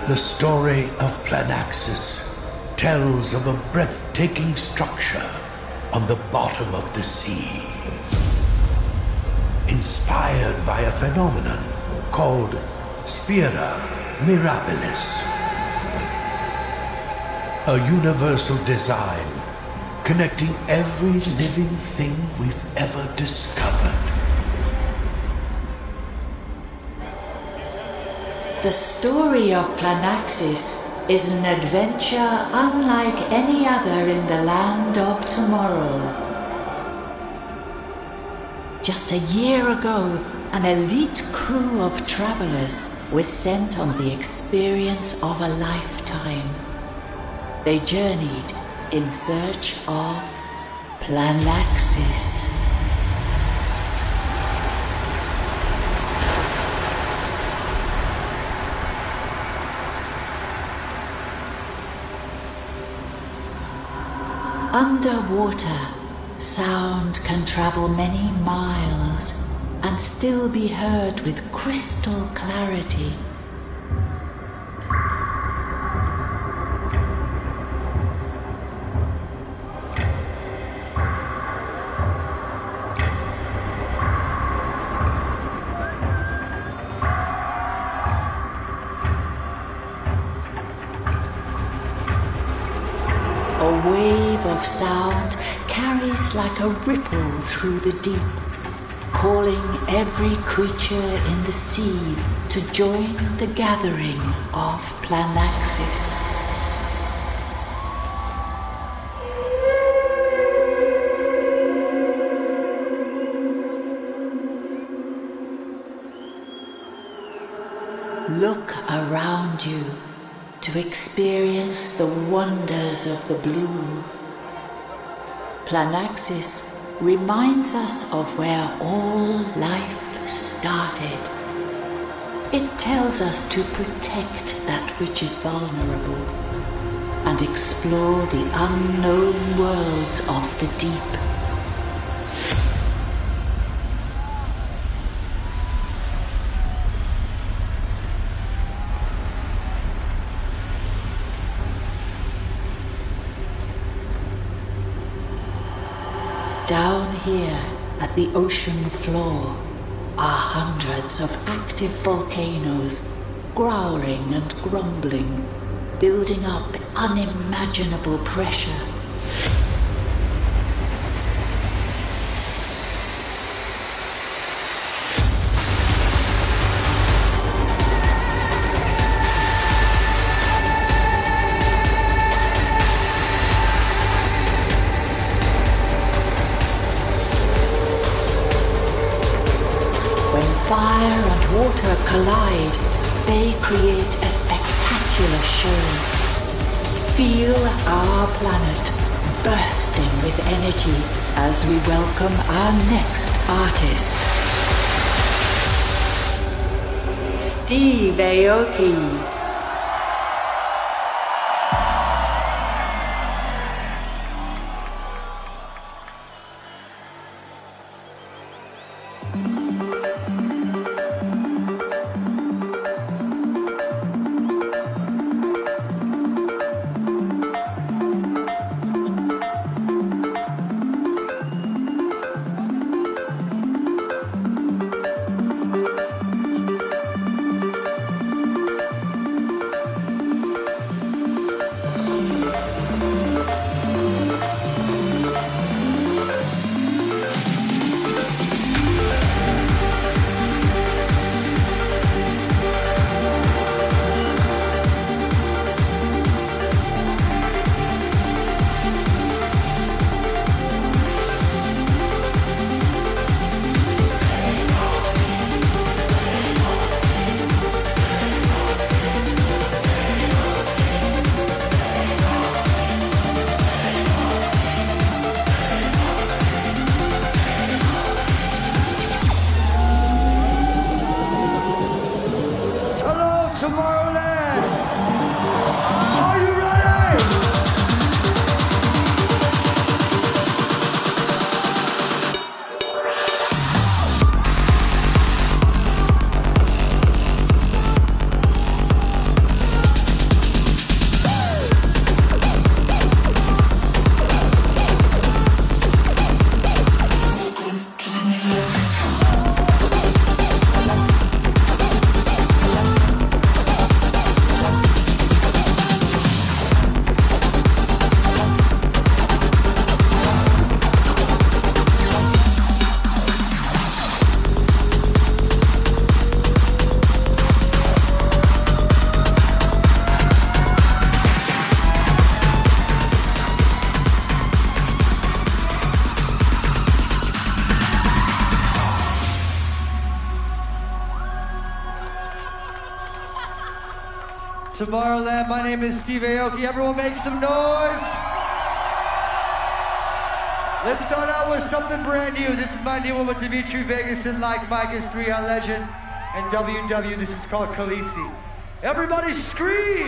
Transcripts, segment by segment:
The story of Planaxis tells of a breathtaking structure on the bottom of the sea. Inspired by a phenomenon called Spira Mirabilis. A universal design connecting every living thing we've ever discovered. The story of Planaxis is an adventure unlike any other in the land of tomorrow. Just a year ago, an elite crew of travelers was sent on the experience of a lifetime. They journeyed in search of Planaxis. Underwater, sound can travel many miles and still be heard with crystal clarity. A wave of sound carries like a ripple through the deep, calling every creature in the sea to join the gathering of Planaxis. Look around you to experience the wonders of the blue. Planaxis reminds us of where all life started. It tells us to protect that which is vulnerable and explore the unknown worlds of the deep. Down here at the ocean floor are hundreds of active volcanoes, growling and grumbling, building up unimaginable pressure. Fire and water collide, they create a spectacular show. Feel our planet bursting with energy as we welcome our next artist. Steve Aoki. Tomorrowland. My name is Steve Aoki. Everyone make some noise. Let's start out with something brand new. This is my new one with Dimitri Vegas and Like Mike is 3 on Legend and WW. This is called Khaleesi. Everybody scream!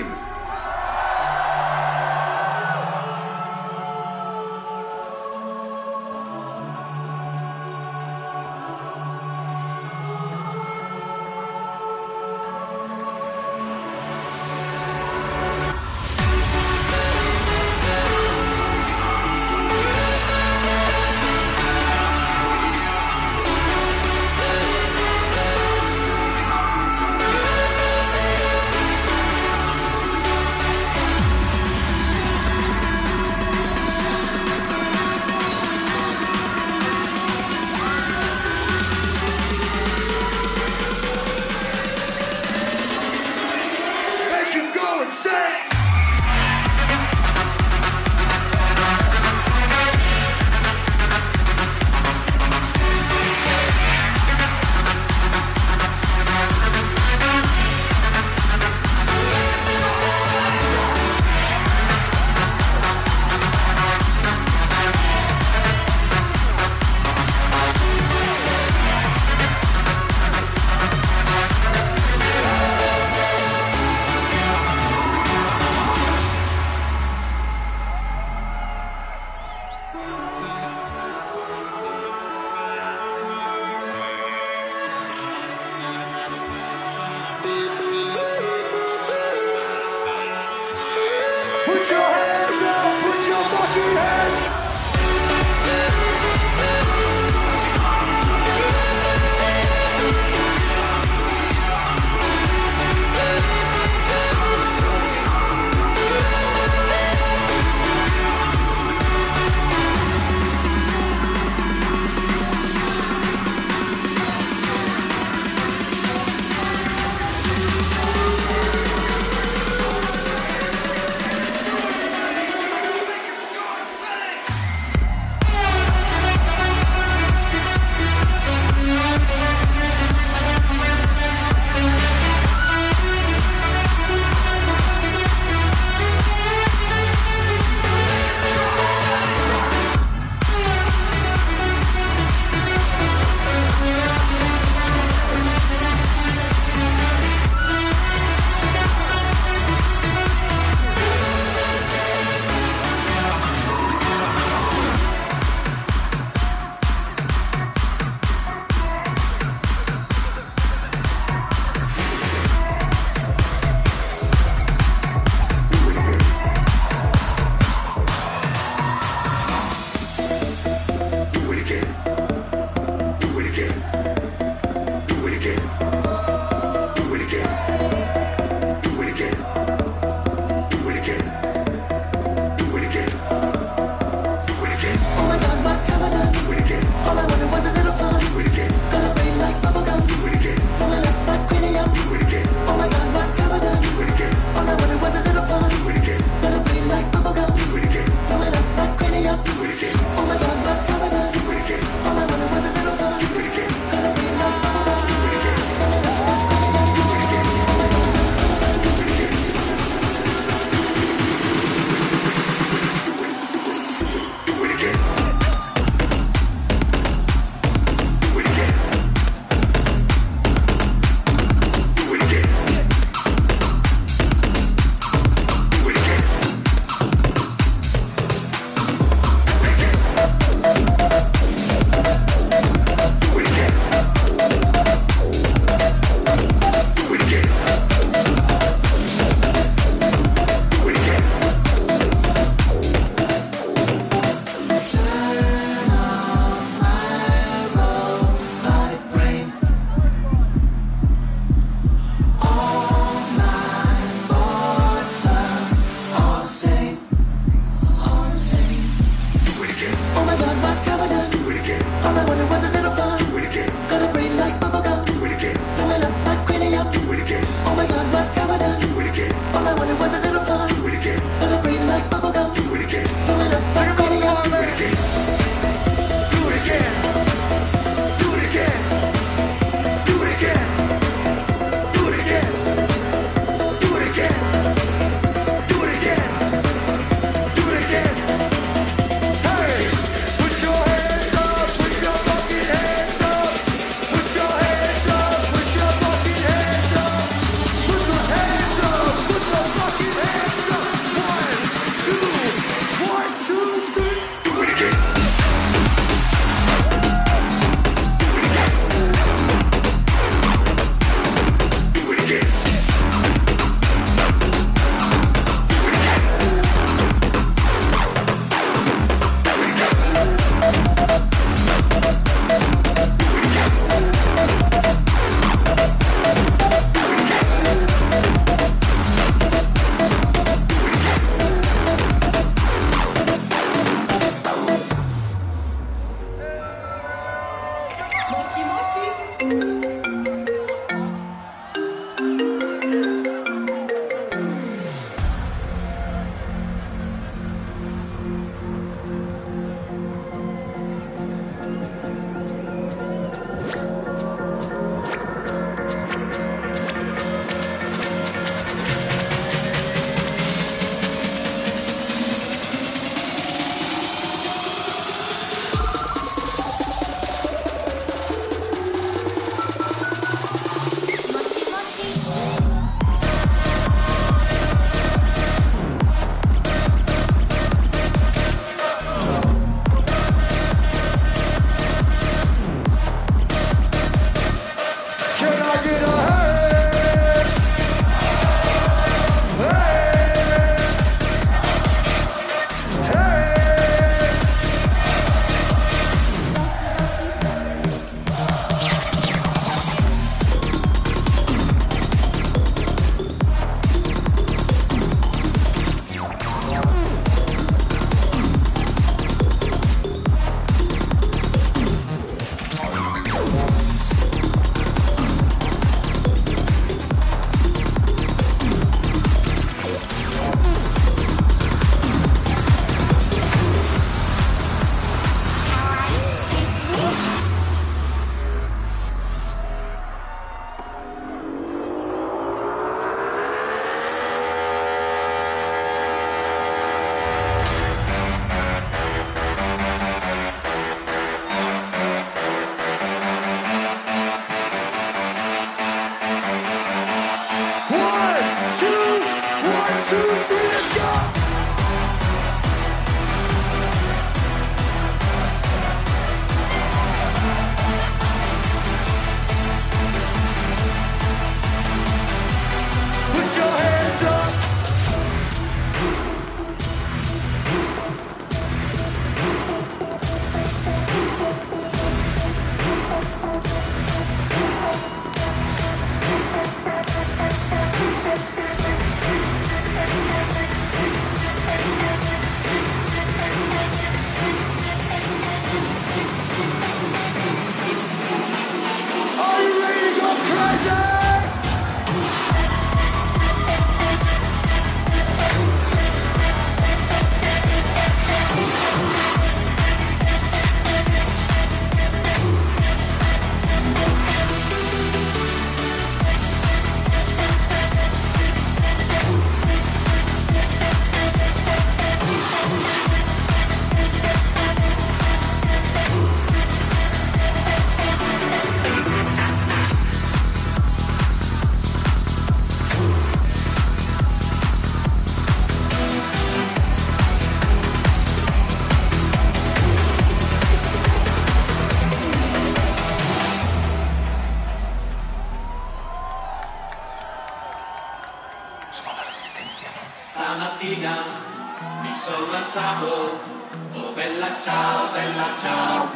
resistencia, ¿no? Stamattina mi sono alzato, oh bella ciao, bella ciao.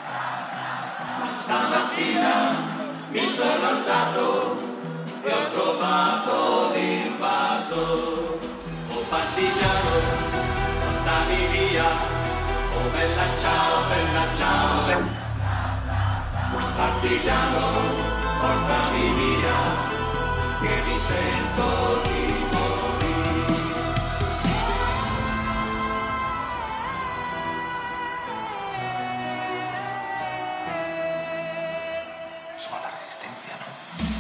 Stamattina mi sono alzato e ho trovato l'invaso. Oh partigiano, portami via, oh bella ciao, bella ciao. Partigiano, portami via, che mi sento di morire. Sono la resistencia, ¿no?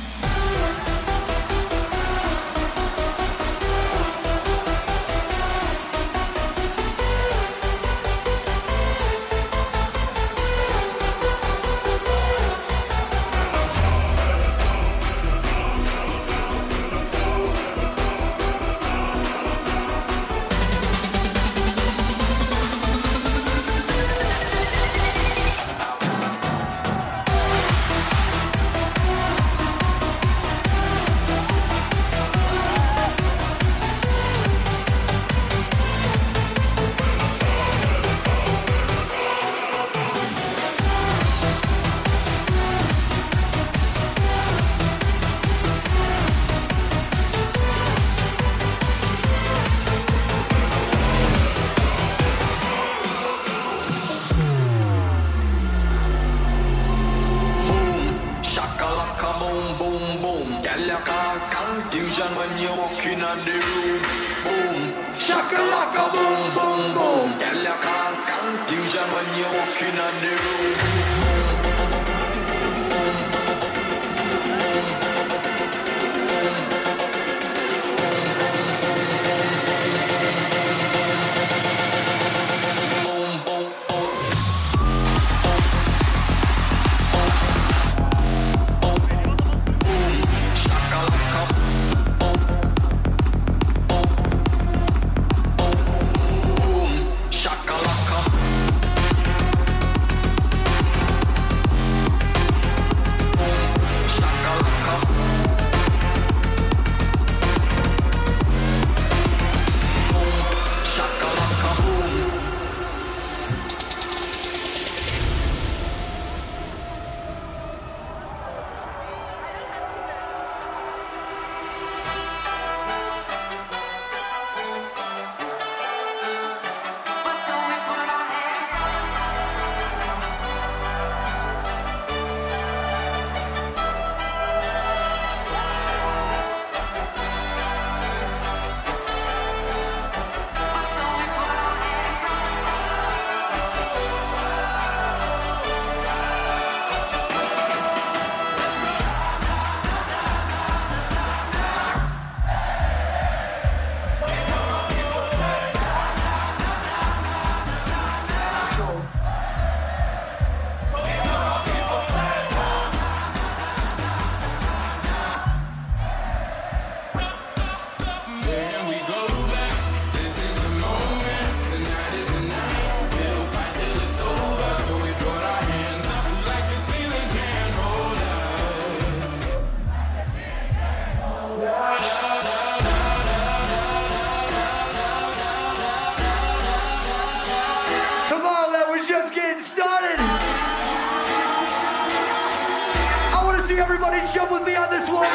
Everybody jump with me on this one.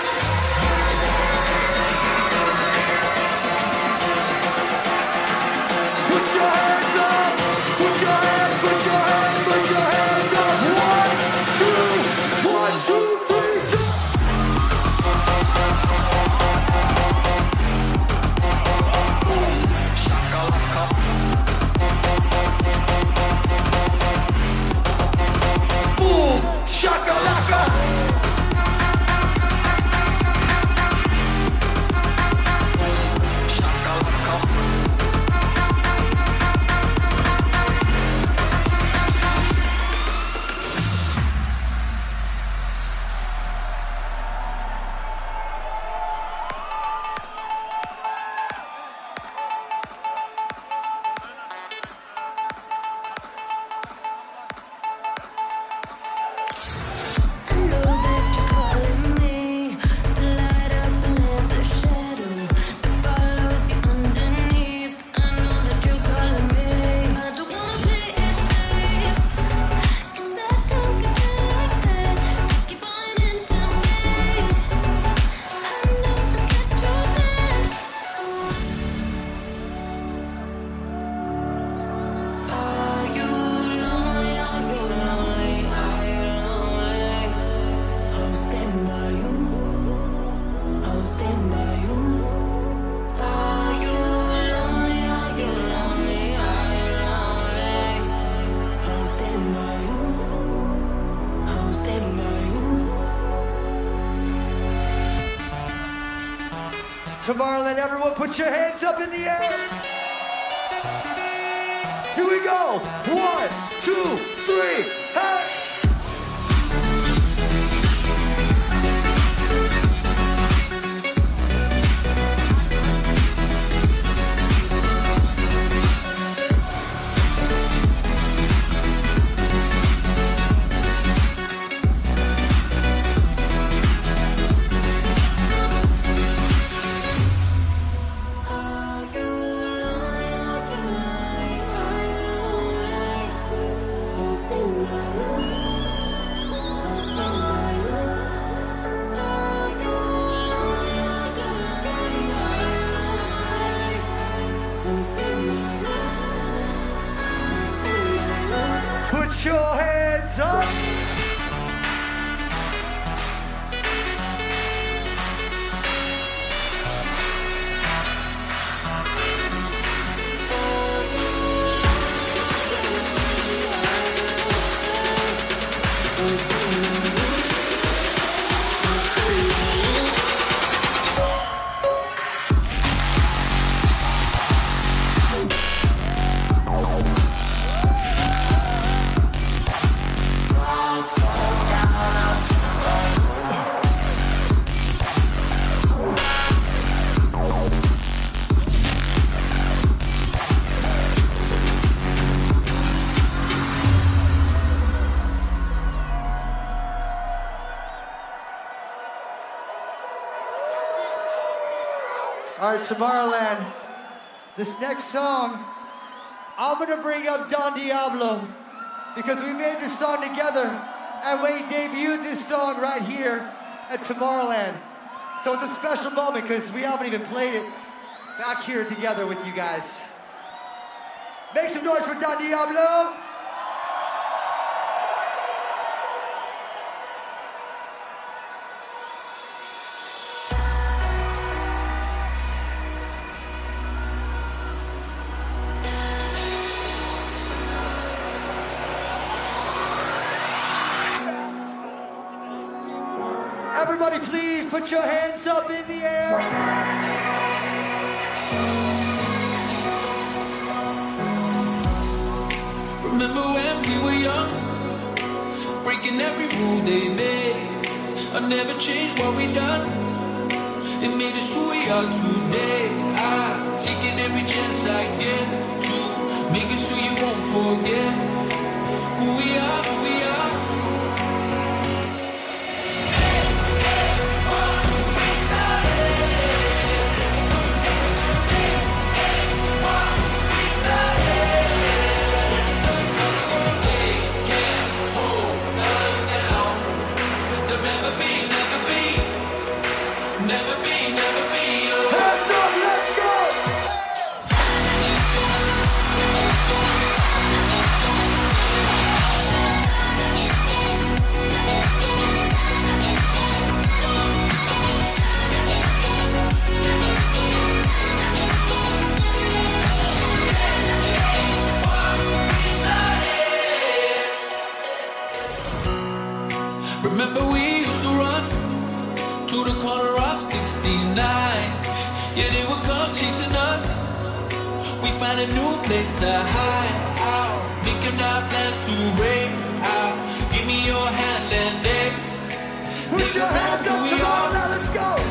Put your hands up. Put your hands, put your hands, put your hands up. 1, 2, 1, 2, 3. Boom, shakalaka. Boom, shakalaka. Tomorrowland, everyone put your hands up in the air. Here we go. 1, 2, 3, hey! Put your hands up. All right, Tomorrowland, this next song, I'm gonna bring up Don Diablo because we made this song together and we debuted this song right here at Tomorrowland. So it's a special moment because we haven't even played it back here together with you guys. Make some noise for Don Diablo. Everybody please put your hands up in the air. Remember when we were young, breaking every rule they made. I never changed what we done. It made us who we are today. I'm taking every chance I get to make it so you won't forget who we are, who we are. Remember we used to run to the corner of 69. Yeah, they would come chasing us. We find a new place to hide out, making our plans to break out. Give me your hand and then put your hands up tomorrow, now let's go.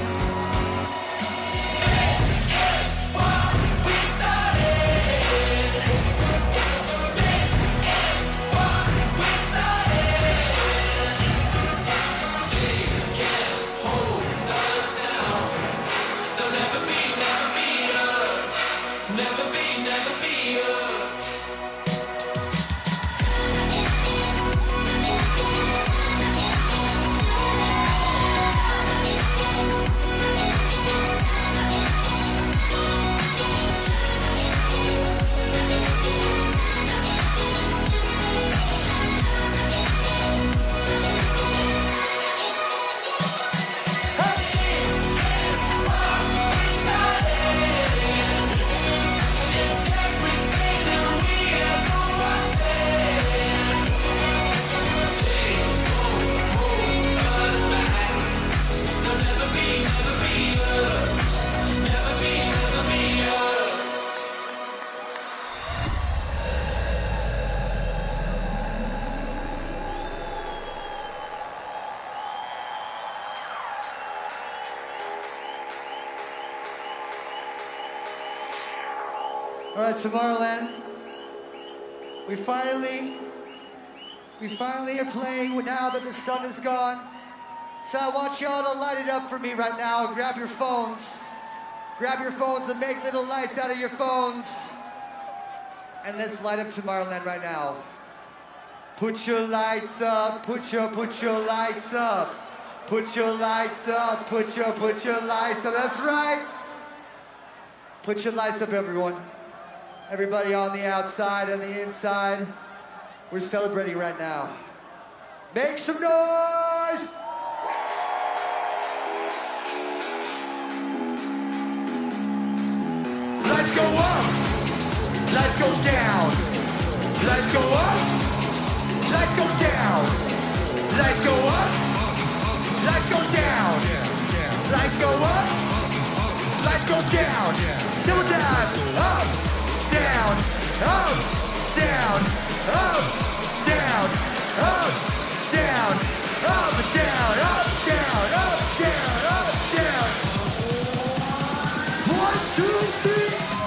All right, Tomorrowland. We finally are playing now that the sun is gone. So I want y'all to light it up for me right now. Grab your phones. Grab your phones and make little lights out of your phones. And let's light up Tomorrowland right now. Put your lights up, put your lights up. Put your lights up, put your lights up. That's right. Put your lights up, everyone. Everybody on the outside and the inside. We're celebrating right now. Make some noise! Let's go up! Let's go down! Let's go up! Let's go down! Let's go up! Let's go down! Let's go up! Let's go down! Double time! Up! Down! Up! Down! Up! Down! Up! Down! Up! Down! Up! Down! Up! Down! Up! Down! 1, 2, 3!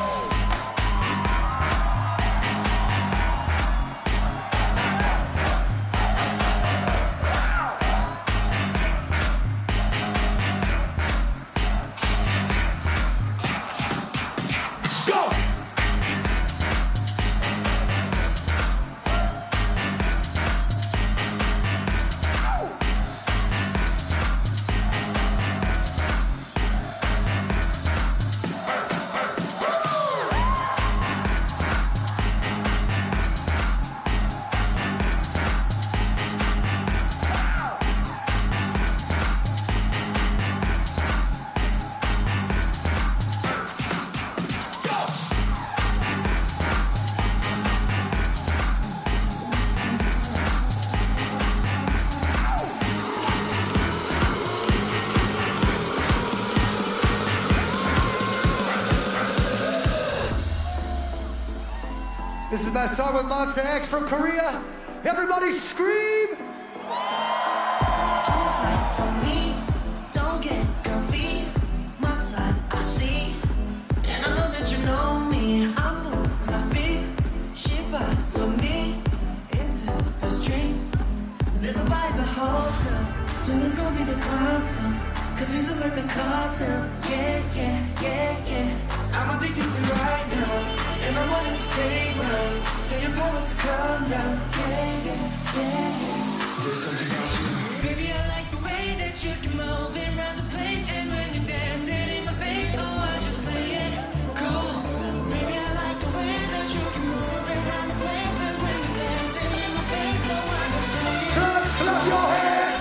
This is my song with Monster X from Korea. Everybody scream! Hold tight for me, don't get comfy. My side I see, and I know that you know me. I move my feet, she follow me into the streets. There's a vibe the whole time. Soon it's gonna be the cartel, cause we look like the cartel. Yeah, yeah, yeah, yeah. I'm addicted to right now, and I'm wanting to stay around. Tell your powers to calm down. Yeah, yeah, yeah, yeah. There's something about you. Baby, I like the way that you can move around the place, and when you're dancing in my face, oh, I just play it cool. Baby, I like the way that you can move around the place, and when you're dancing in my face, oh, I just play it cool. Clap your hands!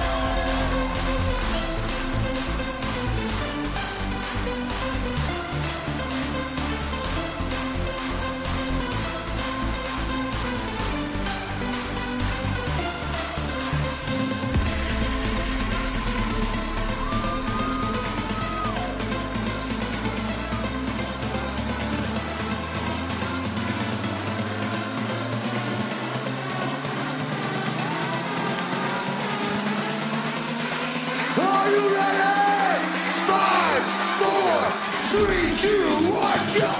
Are you ready? 5, 4, 3, 2, 1, go!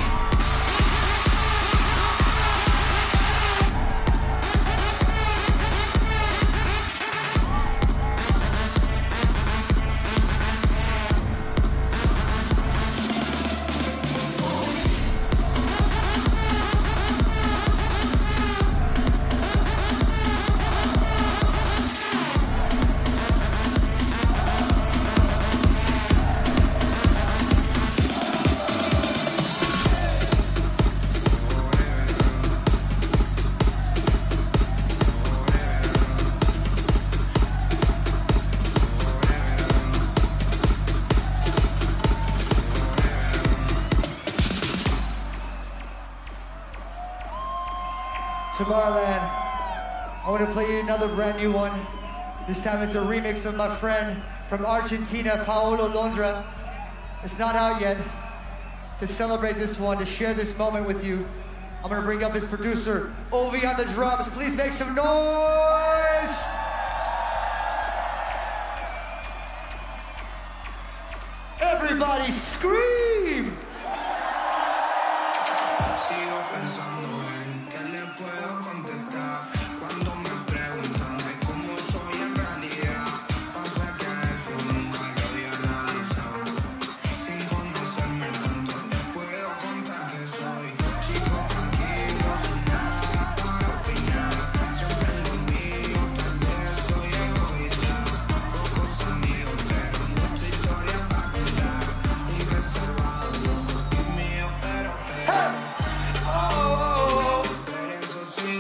Tomorrowland, I want to play you another brand new one. This time it's a remix of my friend from Argentina, Paolo Londra. It's not out yet. To celebrate this one, to share this moment with you, I'm gonna bring up his producer, Ovi on the drums. Please make some noise! Everybody scream! Pero eso sí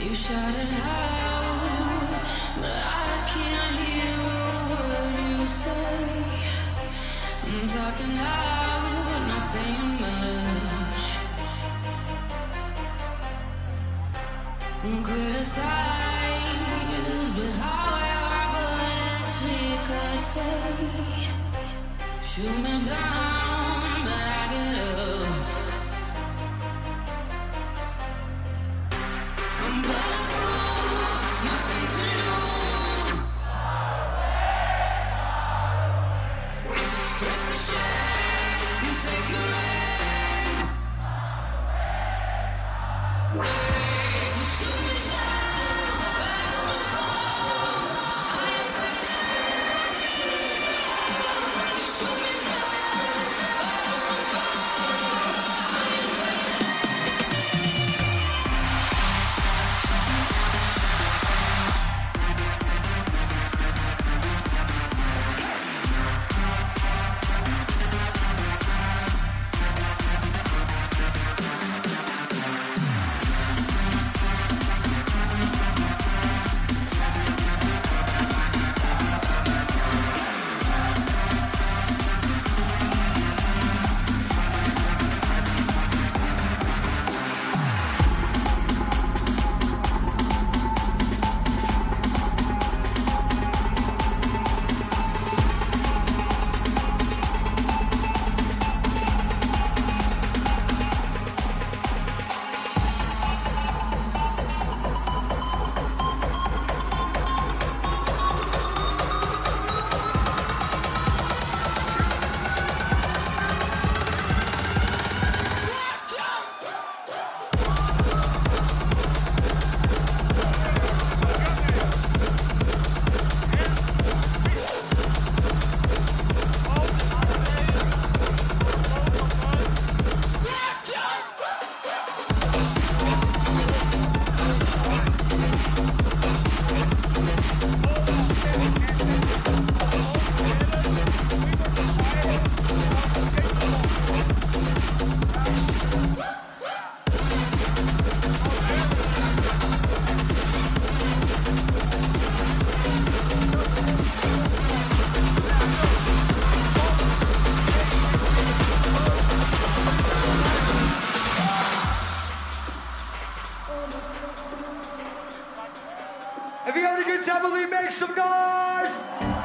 You shout it out, but I can't hear a word you say. I'm talking loud, not saying much. Criticize, but how our bullets ricochet. Shoot me down, but I get up. I'm bulletproof, nothing to lose. Ricochet, you take your aim. You shoot me down, but I won't fall. I am titanium. You shoot me down, but I won't fall. I am titanium. If you having a good time with me, make some noise!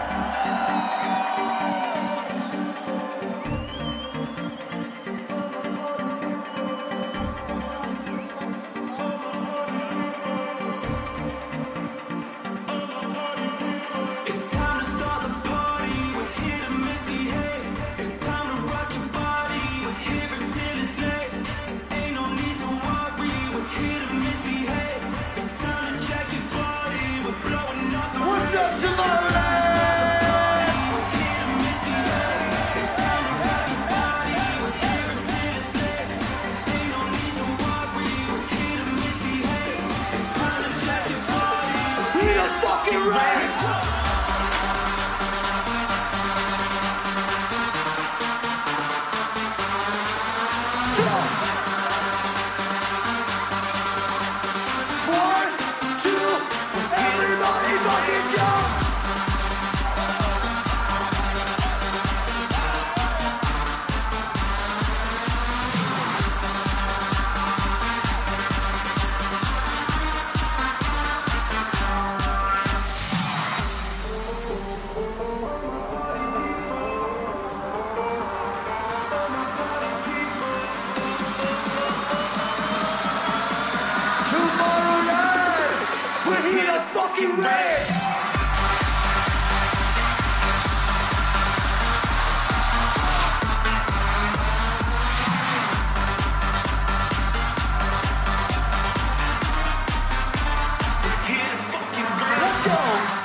It's time to start the party. We're here to misbehave. It's time to rock your body. We're here until it's late. Ain't no need to worry. We're here to misbehave. It's time to jack your body. We're blowing up the What's up, Tomorrowland? We're here to misbehave. It's time to rock your body. We're here until it's late. Ain't no need to worry. We're here to misbehave. It's time to jack your body. We the fucking race! One, two, everybody fucking jump! Tomorrowland! We're here to fucking race! Let's go!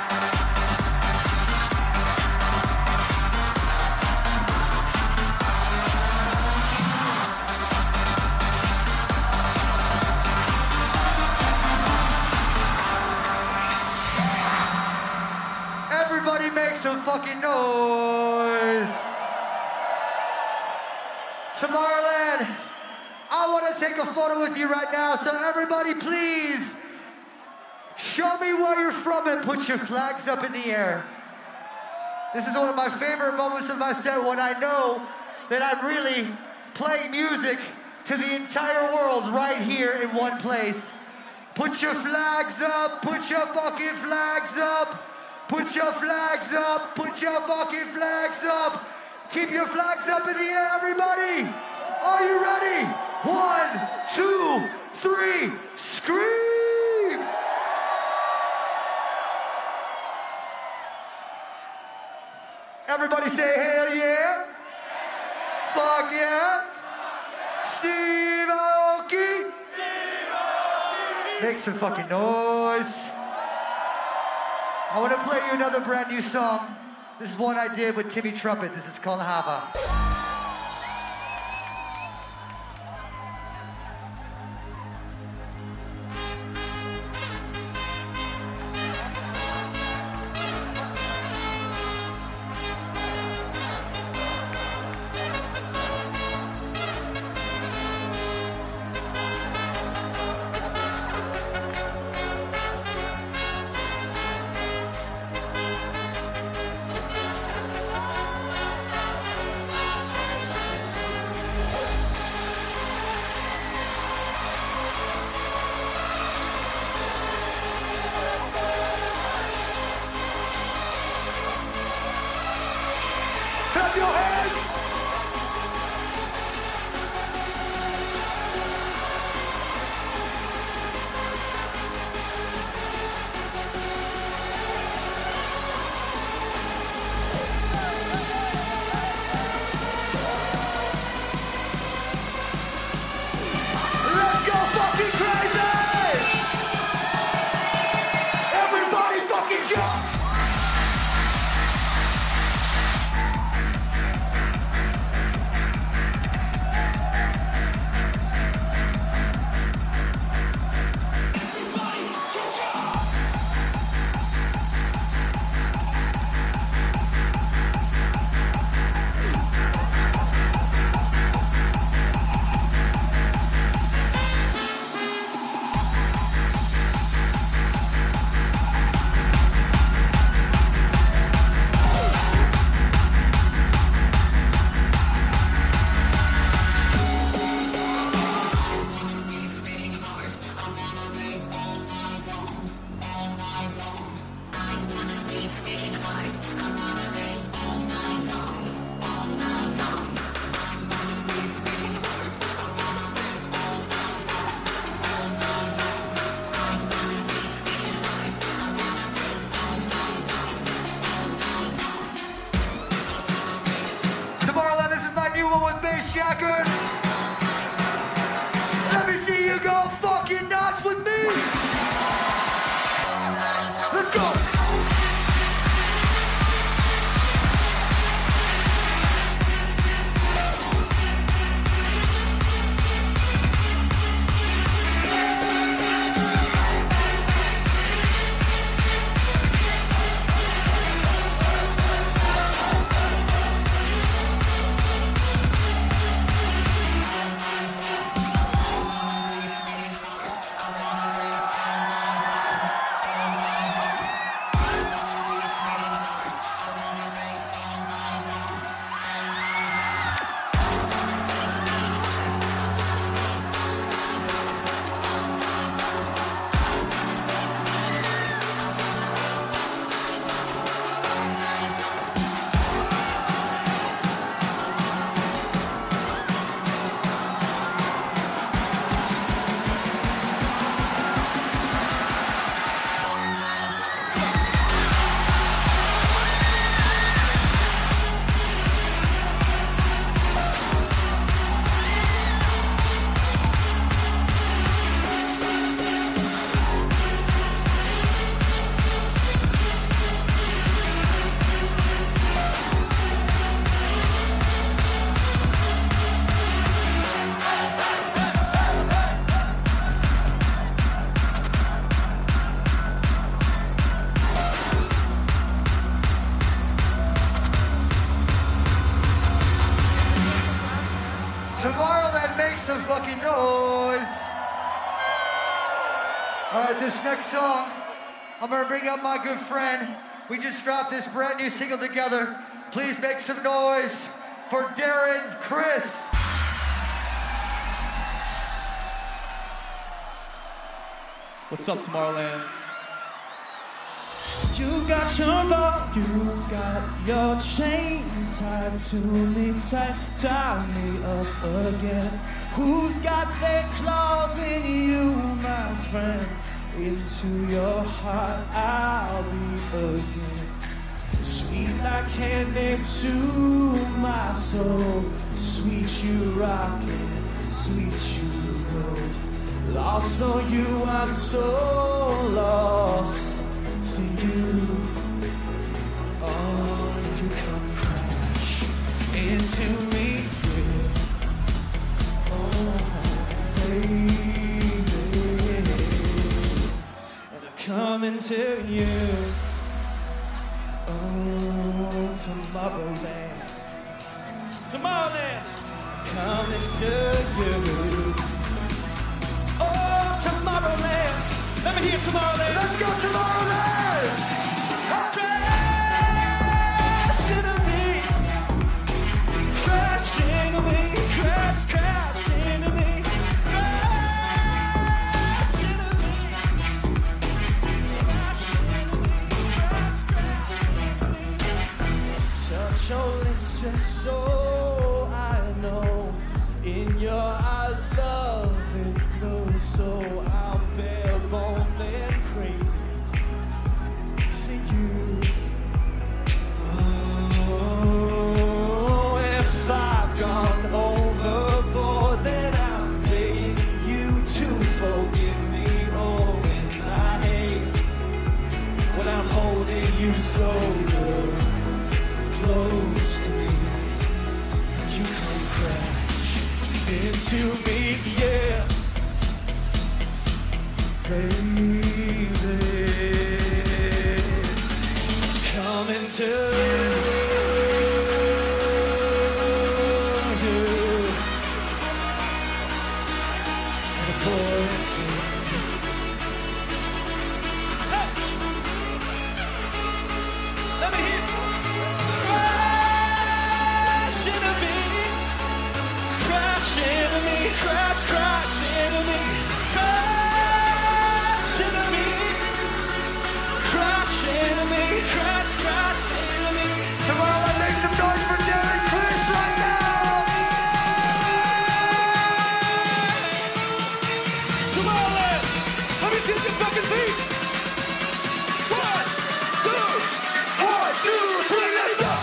Everybody make some fucking noise! Tomorrowland, I want to take a photo with you right now, so everybody please Show me where you're from and put your flags up in the air. This is one of my favorite moments of my set when I know that I'm really playing music to the entire world right here in one place. Put your flags up, put your fucking flags up, put your flags up, put your fucking flags up. Keep your flags up in the air, everybody. Are you ready? 1, 2, 3, scream! Everybody say hell yeah. Fuck yeah. Steve Aoki. Make some fucking noise. I want to play you another brand new song. This is one I did with Timmy Trumpet. This is called Hava. Clap your hands! Let's go fucking crazy! Everybody fucking jump! With bass jackers. Let me see you go fucking nuts with me. Let's go. Tomorrow, then, make some fucking noise. All right, this next song I'm gonna bring up my good friend. We just dropped this brand new single together. Please make some noise for Darren Criss. What's up, Tomorrowland? You've got your ball, you've got your chain tied to me tight, tie me up again. Who's got their claws in you, my friend? Into your heart I'll be again. Sweet like candy to my soul, sweet you rockin', sweet you roll. Lost on you, I'm so lost. For you, oh, you come crash into me, yeah. Oh, baby, and I come into you, oh, Tomorrowland, Tomorrowland, come into you, oh, Tomorrowland. Let me hear Tomorrowland. Let's go Tomorrowland! Crash into me. Crash into me. Crash, crash into me. Crash into me. Crash into me. Crash, crash into me. Touch your lips just so I know. In your eyes, love it glows so I'm bare bone and crazy for you. Oh, if I've gone overboard, then I'm begging you to forgive me. Oh, in my haze, when I'm holding you so good, close to me, you come crash into me, yeah. Baby, come into you. The boys hey. Let me hear crash into me. Crash into me. Crash, crash into me. Crash into me. Crash into me. Crash, crash into me. Tomorrowland, make some noise for Darren Criss right now! Tomorrowland, let me see your fucking feet. 1, 2, 3, let's go!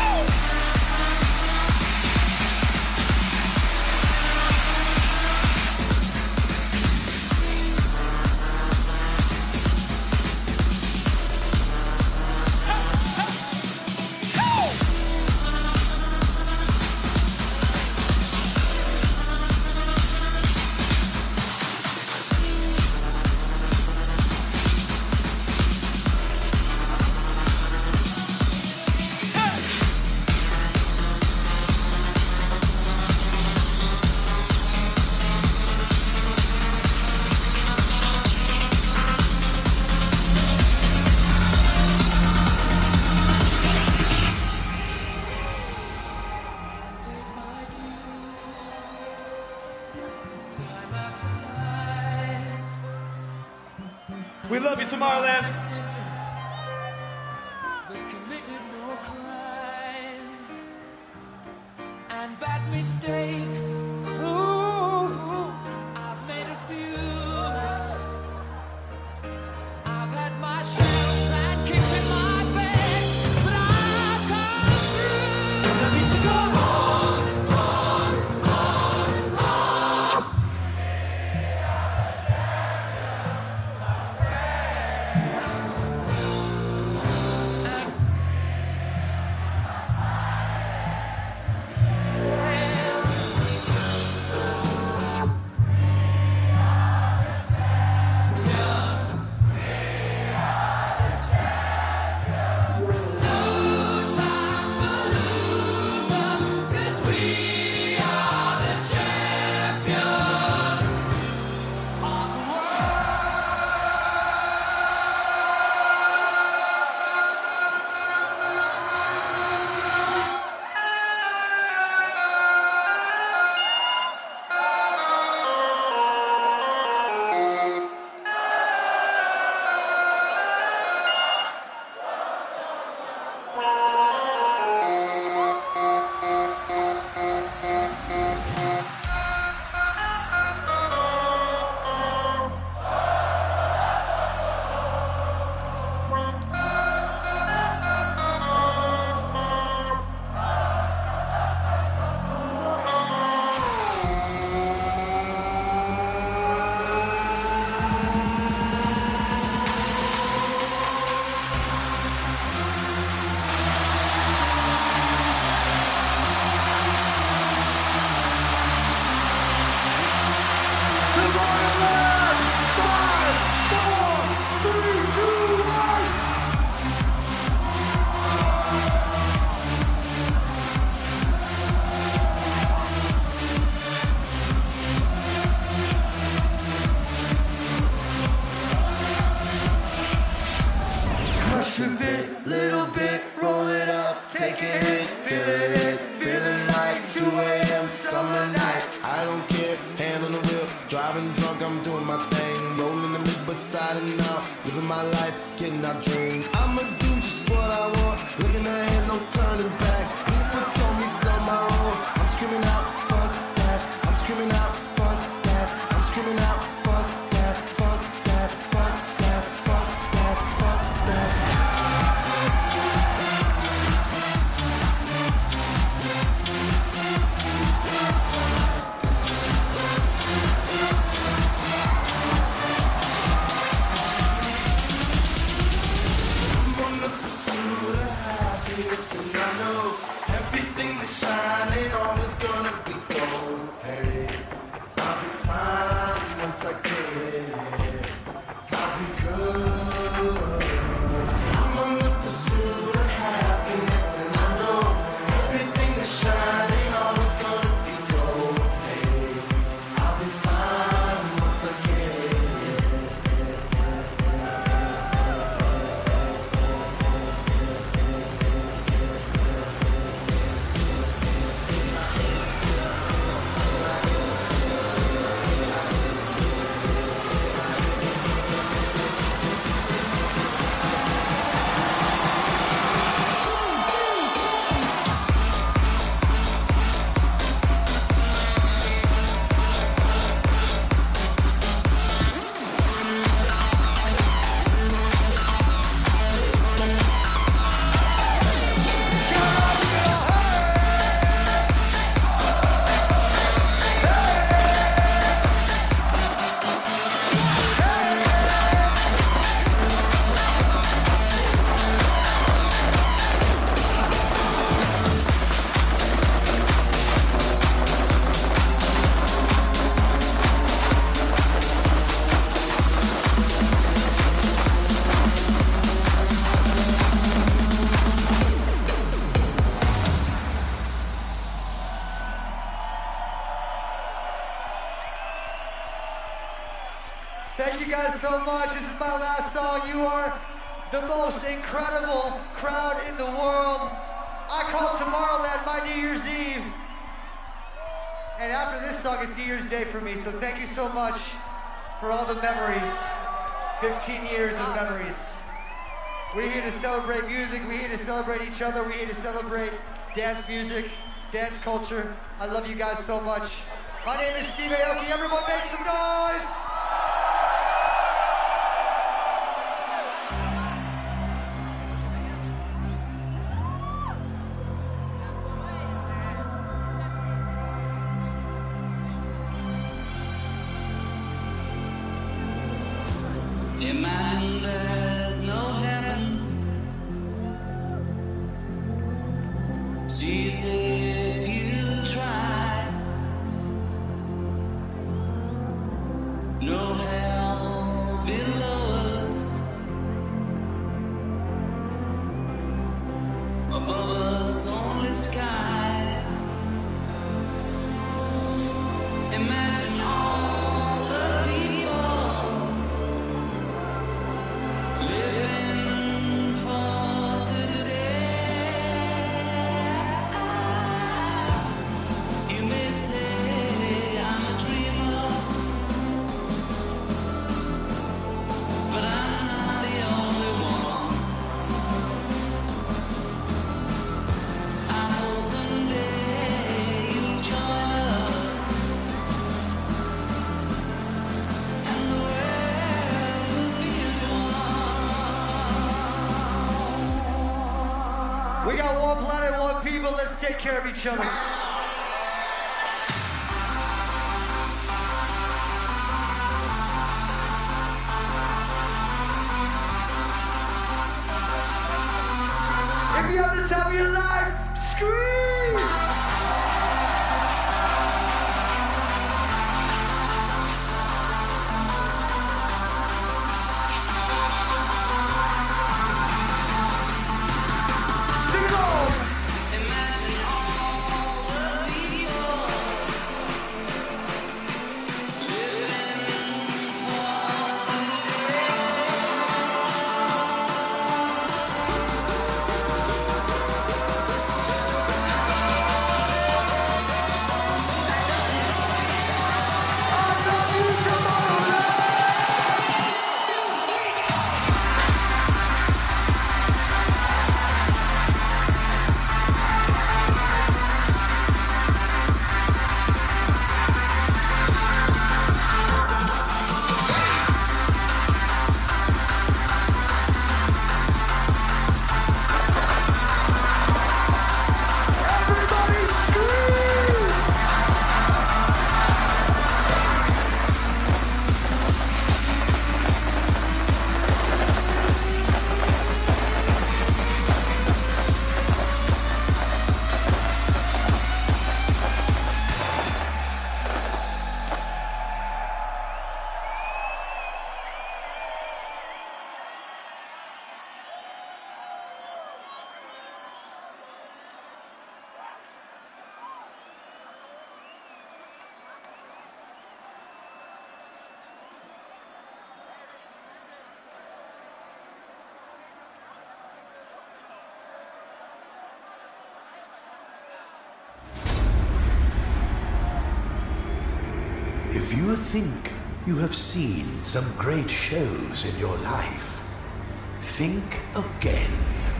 We love you, Tomorrowland. And bad mistakes. Ooh. I've made a few. I've had my shadows and kicked in my bed, but I've come through. I need to go on, on, on, on. my life, getting our dreams. I'ma do just what I want, looking ahead, no turning back. People told me slow my road, I'm screaming out, fuck that. I'm screaming out, fuck that. I'm screaming out, fuck that, fuck that, fuck that, fuck that, fuck that. And I know everything that's shining always gonna be gold. Hey, I'll be fine once I get it. I'll be good. I'm on the pursuit of happiness, and I know everything that's shining always gonna be gold. Hey, I'll be fine once I get it. Thank you guys so much. This is my last song. You are the most incredible crowd in the world. I call Tomorrowland my New Year's Eve. And after this song, it's New Year's Day for me. So thank you so much for all the memories. 15 years of memories. We're here to celebrate music. We're here to celebrate each other. We're here to celebrate dance music, dance culture. I love you guys so much. My name is Steve Aoki. Everyone make some noise! Imagine there's no heaven. See if you try. No hell below us. Above us only sky. Imagine all the people living for today. You may say I'm a dreamer, but I'm not the only one. I hope someday you'll join us, and the world will be as one. We got one planet, one people. Let's take care of each other. If you have the time of your life, scream! Sing along! Imagine all the If you think you have seen some great shows in your life, think again.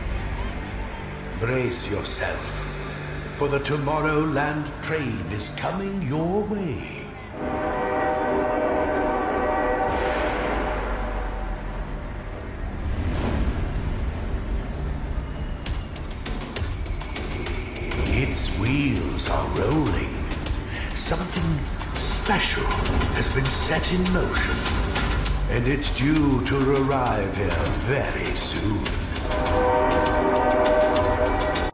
Brace yourself, for the Tomorrowland train is coming your way. Its wheels are rolling. Something special has been set in motion, and it's due to arrive here very soon.